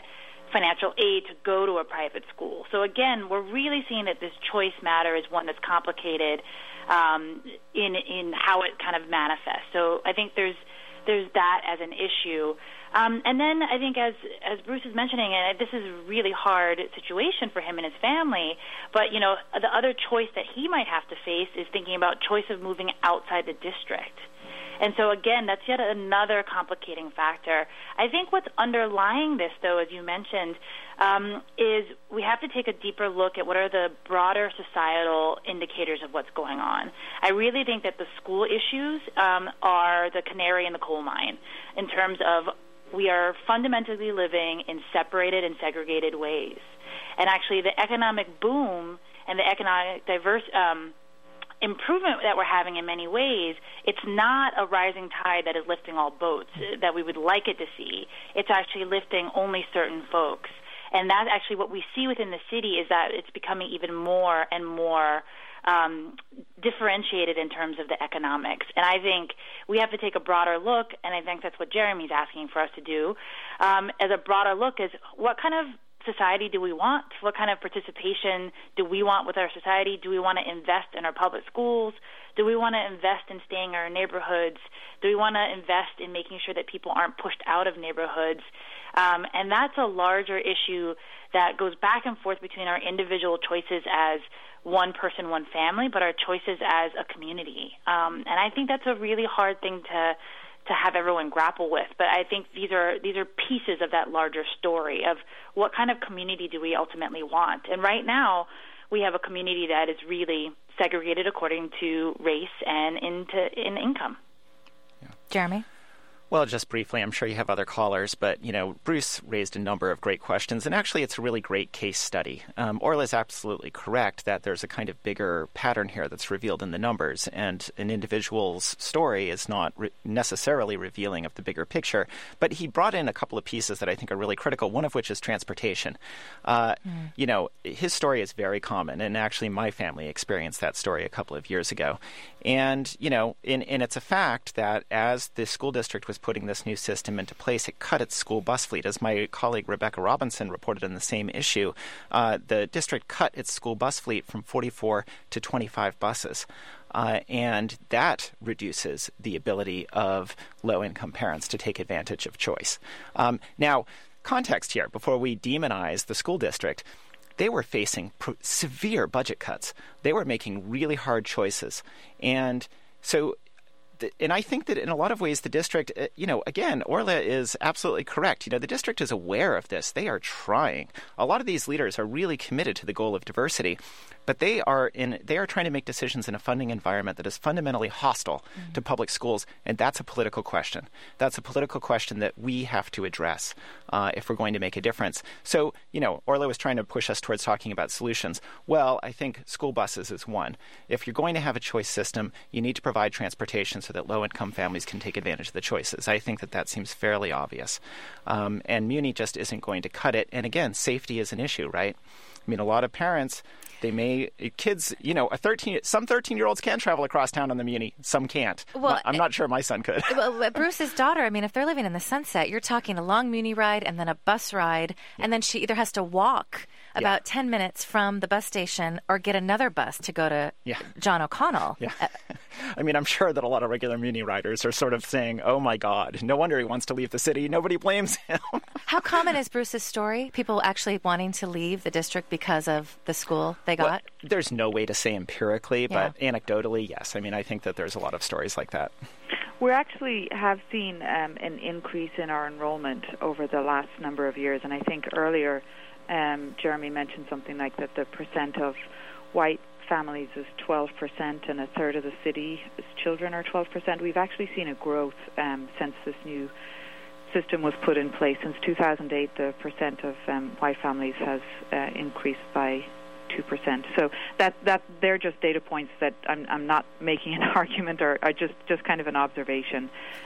financial aid to go to a private school. So again, we're really seeing that this choice matter is one that's complicated um, in in how it kind of manifests. So I think there's there's that as an issue. Um, and then I think, as as Bruce is mentioning, and this is a really hard situation for him and his family, but, you know, the other choice that he might have to face is thinking about choice of moving outside the district. And so, again, that's yet another complicating factor. I think what's underlying this, though, as you mentioned, um, is we have to take a deeper look at what are the broader societal indicators of what's going on. I really think that the school issues um, are the canary in the coal mine in terms of we are fundamentally living in separated and segregated ways. And actually, the economic boom and the economic diverse um, improvement that we're having in many ways, it's not a rising tide that is lifting all boats that we would like it to see. It's actually lifting only certain folks. And that's actually what we see within the city is that it's becoming even more and more um, differentiated in terms of the economics. And I think we have to take a broader look, and I think that's what Jeremy's asking for us to do, um, as a broader look is what kind of society do we want? What kind of participation do we want with our society? Do we want to invest in our public schools? Do we want to invest in staying in our neighborhoods? Do we want to invest in making sure that people aren't pushed out of neighborhoods? Um, and that's a larger issue that goes back and forth between our individual choices as one person, one family, but our choices as a community. Um, and I think that's a really hard thing to to have everyone grapple with. But I think these are these are pieces of that larger story of what kind of community do we ultimately want. And right now, we have a community that is really segregated according to race and into in income. Yeah. Jeremy? Well, just briefly, I'm sure you have other callers, but, you know, Bruce raised a number of great questions, and actually it's a really great case study. Um, Orla is absolutely correct that there's a kind of bigger pattern here that's revealed in the numbers, and an individual's story is not re- necessarily revealing of the bigger picture, but he brought in a couple of pieces that I think are really critical, one of which is transportation. Uh, mm. You know, his story is very common, and actually my family experienced that story a couple of years ago. And, you know, and, and it's a fact that as the school district was putting this new system into place, it cut its school bus fleet. As my colleague Rebecca Robinson reported in the same issue, uh, the district cut its school bus fleet from forty-four to twenty-five buses. Uh, and that reduces the ability of low-income parents to take advantage of choice. Um, now, context here, before we demonize the school district, they were facing pro- severe budget cuts. They were making really hard choices. And so, th- and I think that in a lot of ways, the district, uh, you know, again, Orla is absolutely correct. You know, the district is aware of this. They are trying. A lot of these leaders are really committed to the goal of diversity, but they are in, they are trying to make decisions in a funding environment that is fundamentally hostile mm-hmm. to public schools, and that's a political question. That's a political question that we have to address uh, if we're going to make a difference. So, you know, Orla was trying to push us towards talking about solutions. Well, I think school buses is one. If you're going to have a choice system, you need to provide transportation so that low-income families can take advantage of the choices. I think that that seems fairly obvious. Um, and Muni just isn't going to cut it. And again, safety is an issue, right? I mean, a lot of parents, they may, kids, you know, a thirteen, some thirteen-year-olds can travel across town on the Muni. Some can't. Well, I'm not sure my son could. Well, Bruce's daughter, I mean, if they're living in the Sunset, you're talking a long Muni ride and then a bus ride, yeah. and then she either has to walk about yeah. ten minutes from the bus station or get another bus to go to yeah. John O'Connell. Yeah. I mean, I'm sure that a lot of regular Muni riders are sort of saying, oh, my God, no wonder he wants to leave the city. Nobody blames him. How common is Bruce's story? People actually wanting to leave the district because of the school they got? Well, there's no way to say empirically, but yeah. anecdotally, yes. I mean, I think that there's a lot of stories like that. We actually have seen um, an increase in our enrollment over the last number of years, and I think earlier um, Jeremy mentioned something like that the percent of white families is twelve percent and a third of the city's children are twelve percent. We've actually seen a growth um, since this new system was put in place. Since two thousand eight, the percent of um, white families has uh, increased by two percent. So that that they're just data points that I'm I'm not making an argument or, or just, just kind of an observation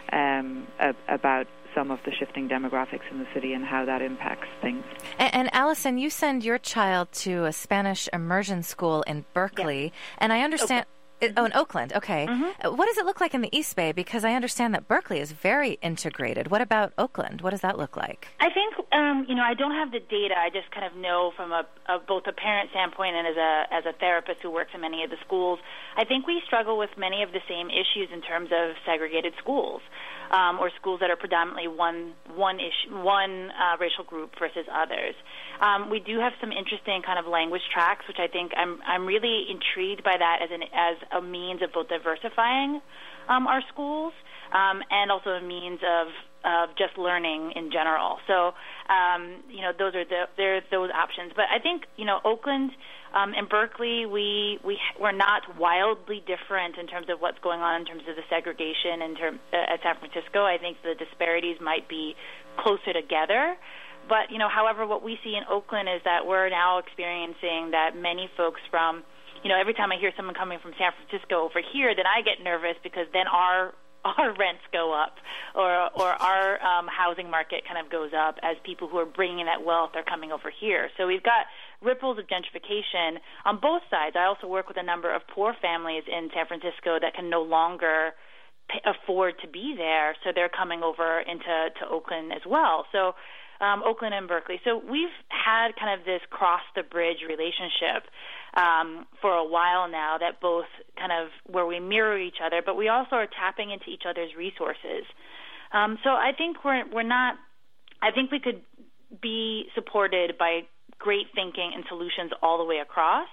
um, ab- about some of the shifting demographics in the city and how that impacts things. And, and Allison, you send your child to a Spanish immersion school in Berkeley, yeah. and I understand. It, oh, in Oakland. Okay. Mm-hmm. What does it look like in the East Bay? Because I understand that Berkeley is very integrated. What about Oakland? What does that look like? I think, um, you know, I don't have the data. I just kind of know from a, a both a parent standpoint and as a as a therapist who works in many of the schools. I think we struggle with many of the same issues in terms of segregated schools, um, or schools that are predominantly one one issue, one uh, racial group versus others. Um, we do have some interesting kind of language tracks, which I think I'm I'm really intrigued by that as an as a means of both diversifying um, our schools um, and also a means of of just learning in general. So um, you know those are the there are those options. But I think you know Oakland um, and Berkeley we we we're not wildly different in terms of what's going on in terms of the segregation in term, uh, at San Francisco. I think the disparities might be closer together. But, you know, however, what we see in Oakland is that we're now experiencing that many folks from, you know, every time I hear someone coming from San Francisco over here, then I get nervous because then our our rents go up or or our um, housing market kind of goes up as people who are bringing in that wealth are coming over here. So we've got ripples of gentrification on both sides. I also work with a number of poor families in San Francisco that can no longer pay, afford to be there, so they're coming over into to Oakland as well. So Um, Oakland and Berkeley. So we've had kind of this cross-the-bridge relationship um, for a while now that both kind of where we mirror each other, but we also are tapping into each other's resources. Um, so I think we're we're not. I think we could be supported by great thinking and solutions all the way across.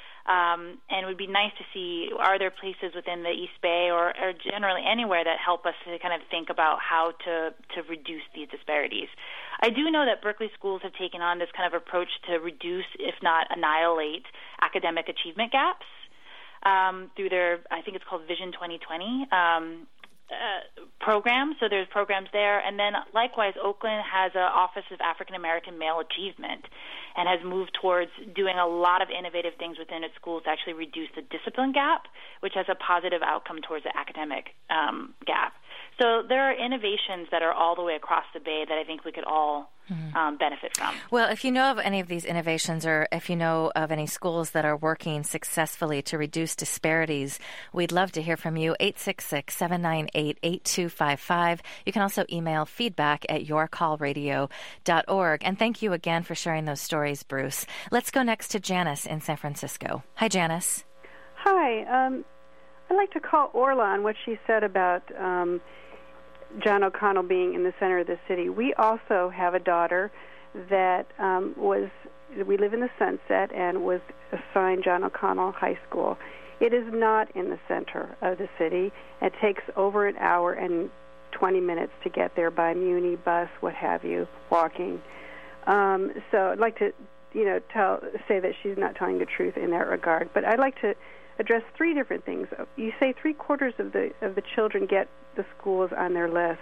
Um, and it would be nice to see, are there places within the East Bay or, or generally anywhere that help us to kind of think about how to, to reduce these disparities. I do know that Berkeley schools have taken on this kind of approach to reduce, if not annihilate, academic achievement gaps um, through their, I think it's called Vision twenty twenty um, uh, program. So there's programs there. And then likewise, Oakland has an Office of African American Male Achievement and has moved towards doing a lot of innovative things within its schools to actually reduce the discipline gap, which has a positive outcome towards the academic um, gap. So there are innovations that are all the way across the Bay that I think we could all mm-hmm. um, benefit from. Well, if you know of any of these innovations or if you know of any schools that are working successfully to reduce disparities, we'd love to hear from you. eight six six, seven nine eight, eight two five five. You can also email feedback at your call radio dot org. And thank you again for sharing those stories, Bruce. Let's go next to Janice in San Francisco. Hi, Janice. Hi. Um, I'd like to call Orla on what she said about um, John O'Connell being in the center of the city. We also have a daughter that um, was, we live in the Sunset and was assigned John O'Connell High School. It is not in the center of the city. It takes over an hour and twenty minutes to get there by Muni, bus, what have you, walking. Um, so I'd like to, you know, tell say that she's not telling the truth in that regard. But I'd like to address three different things. You say three quarters of the of the children get the schools on their list.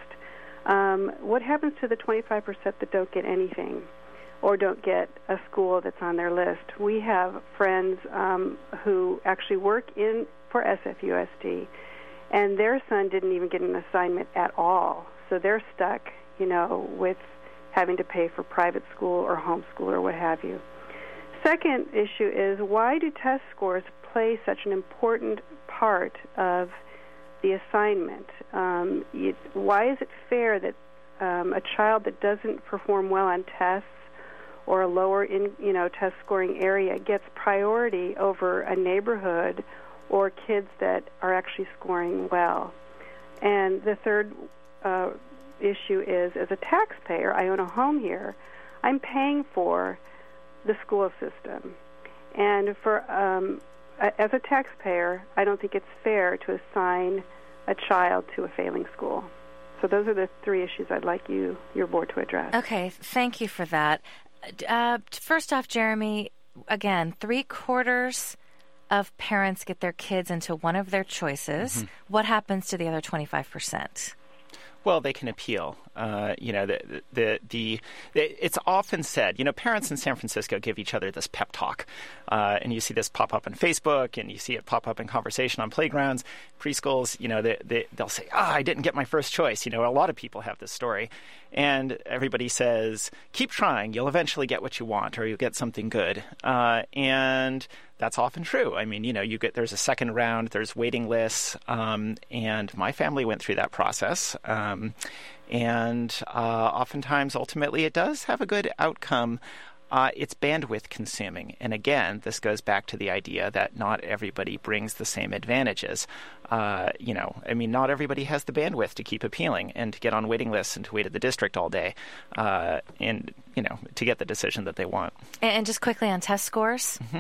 Um, what happens to the twenty-five percent that don't get anything or don't get a school that's on their list? We have friends um, who actually work in for S F U S D, and their son didn't even get an assignment at all. So they're stuck, you know, with having to pay for private school or homeschool or what have you. Second issue is, why do test scores play such an important part of the assignment? Um, you, why is it fair that um, a child that doesn't perform well on tests or a lower in you know test scoring area gets priority over a neighborhood or kids that are actually scoring well? And the third uh, issue is, as a taxpayer, I own a home here, I'm paying for the school system. And for um, as a taxpayer, I don't think it's fair to assign a child to a failing school. So those are the three issues I'd like you, your board, to address. Okay, thank you for that. Uh, first off, Jeremy, again, three quarters of parents get their kids into one of their choices. Mm-hmm. What happens to the other twenty-five percent? Well, they can appeal. Uh, you know, the, the the the it's often said, you know, parents in San Francisco give each other this pep talk, uh, and you see this pop up on Facebook, and you see it pop up in conversation on playgrounds, preschools. You know, they, they they'll say, "Ah, oh, I didn't get my first choice." You know, a lot of people have this story, and everybody says, "Keep trying. You'll eventually get what you want, or you'll get something good." Uh, and that's often true. I mean, you know, you get there's a second round, there's waiting lists, um, and my family went through that process. Um, and uh, oftentimes, ultimately, it does have a good outcome. Uh, it's bandwidth consuming. And again, this goes back to the idea that not everybody brings the same advantages. Uh, you know, I mean, not everybody has the bandwidth to keep appealing and to get on waiting lists and to wait at the district all day uh, and, you know, to get the decision that they want. And just quickly on test scores. Mm-hmm.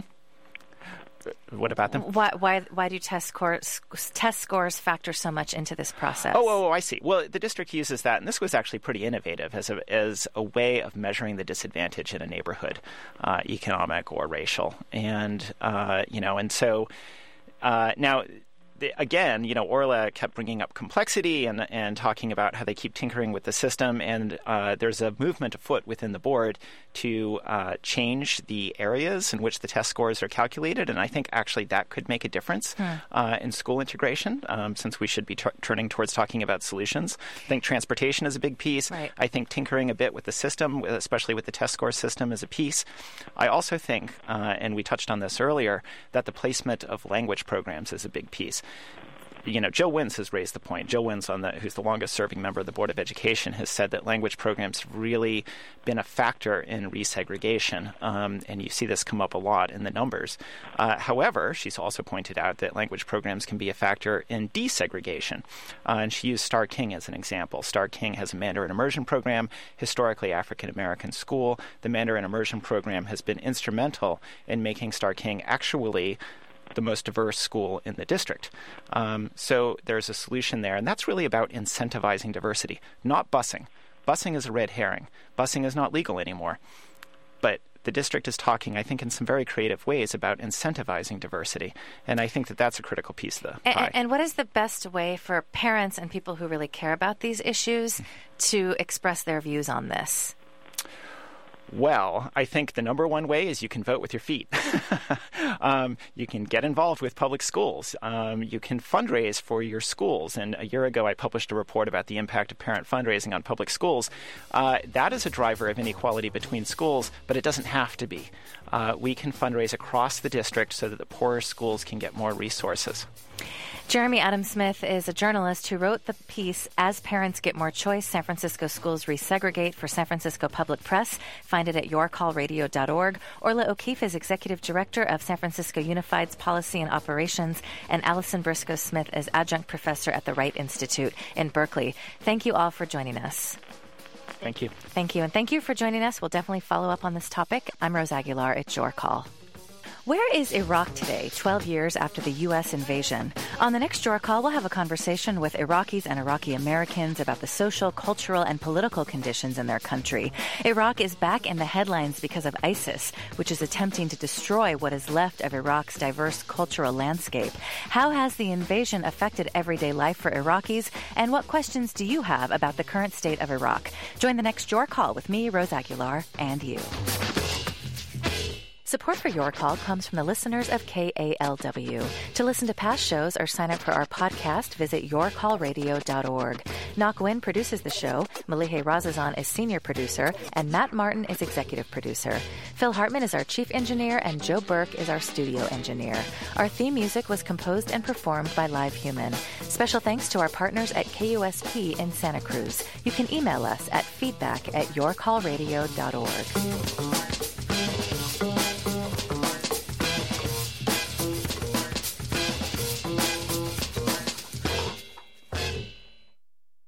What about them? Why why why do test scores test scores factor so much into this process? Oh, oh, oh, I see. Well, the district uses that, and this was actually pretty innovative as a as a way of measuring the disadvantage in a neighborhood, uh, economic or racial, and uh, you know, and so uh, now. The, again, you know, Orla kept bringing up complexity and and talking about how they keep tinkering with the system, and uh, there's a movement afoot within the board to uh, change the areas in which the test scores are calculated, and I think actually that could make a difference hmm. uh, in school integration, um, since we should be t- turning towards talking about solutions. I think transportation is a big piece. Right. I think tinkering a bit with the system, especially with the test score system, is a piece. I also think, uh, and we touched on this earlier, that the placement of language programs is a big piece. You know, Joe Wins has raised the point. Joe Wins, on the, who's the longest-serving member of the Board of Education, has said that language programs have really been a factor in resegregation, um, and you see this come up a lot in the numbers. Uh, however, she's also pointed out that language programs can be a factor in desegregation, uh, and she used Starr King as an example. Starr King has a Mandarin immersion program, historically African-American school. The Mandarin immersion program has been instrumental in making Starr King actually the most diverse school in the district. Um, so there's a solution there, and that's really about incentivizing diversity, not busing. Busing is a red herring. Busing is not legal anymore. But the district is talking, I think, in some very creative ways about incentivizing diversity, and I think that that's a critical piece of the pie. And, and what is the best way for parents and people who really care about these issues to express their views on this? Well, I think the number one way is you can vote with your feet. um, you can get involved with public schools. Um, you can fundraise for your schools. And a year ago, I published a report about the impact of parent fundraising on public schools. Uh, that is a driver of inequality between schools, but it doesn't have to be. Uh, we can fundraise across the district so that the poorer schools can get more resources. Jeremy Adam-Smith is a journalist who wrote the piece, As Parents Get More Choice, San Francisco Schools Resegregate, for San Francisco Public Press. Find it at your call radio dot org. Orla O'Keefe is Executive Director of San Francisco Unified's Policy and Operations, and Allison Briscoe-Smith is Adjunct Professor at the Wright Institute in Berkeley. Thank you all for joining us. Thank you. Thank you. And thank you for joining us. We'll definitely follow up on this topic. I'm Rose Aguilar. It's your call. Where is Iraq today, twelve years after the U S invasion? On the next Your Call, we'll have a conversation with Iraqis and Iraqi Americans about the social, cultural, and political conditions in their country. Iraq is back in the headlines because of ISIS, which is attempting to destroy what is left of Iraq's diverse cultural landscape. How has the invasion affected everyday life for Iraqis? And what questions do you have about the current state of Iraq? Join the next Your Call with me, Rose Aguilar, and you. Support for Your Call comes from the listeners of K A L W. To listen to past shows or sign up for our podcast, visit your call radio dot org. Nak Win produces the show, Malihe Razazan is senior producer, and Matt Martin is executive producer. Phil Hartman is our chief engineer, and Joe Burke is our studio engineer. Our theme music was composed and performed by Live Human. Special thanks to our partners at K U S P in Santa Cruz. You can email us at feedback at your call radio dot org.